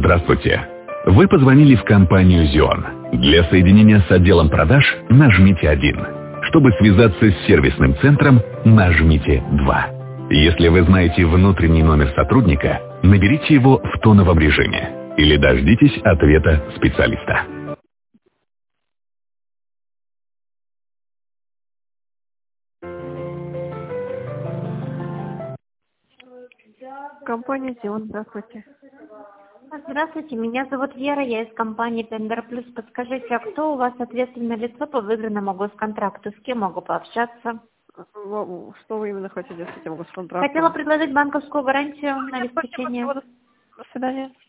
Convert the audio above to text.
Здравствуйте. Вы позвонили в компанию «Зион». Для соединения с отделом продаж нажмите 1. Чтобы связаться с сервисным центром, нажмите 2. Если вы знаете внутренний номер сотрудника, наберите его в тоновом режиме или дождитесь ответа специалиста. Компания «Зион», здравствуйте. Здравствуйте, меня зовут Вера, я из компании Тендер Плюс. Подскажите, а кто у вас ответственное лицо по выигранному госконтракту? С кем могу пообщаться? Что вы именно хотите с этим госконтрактом? Хотела предложить банковскую гарантию на обеспечение. До свидания.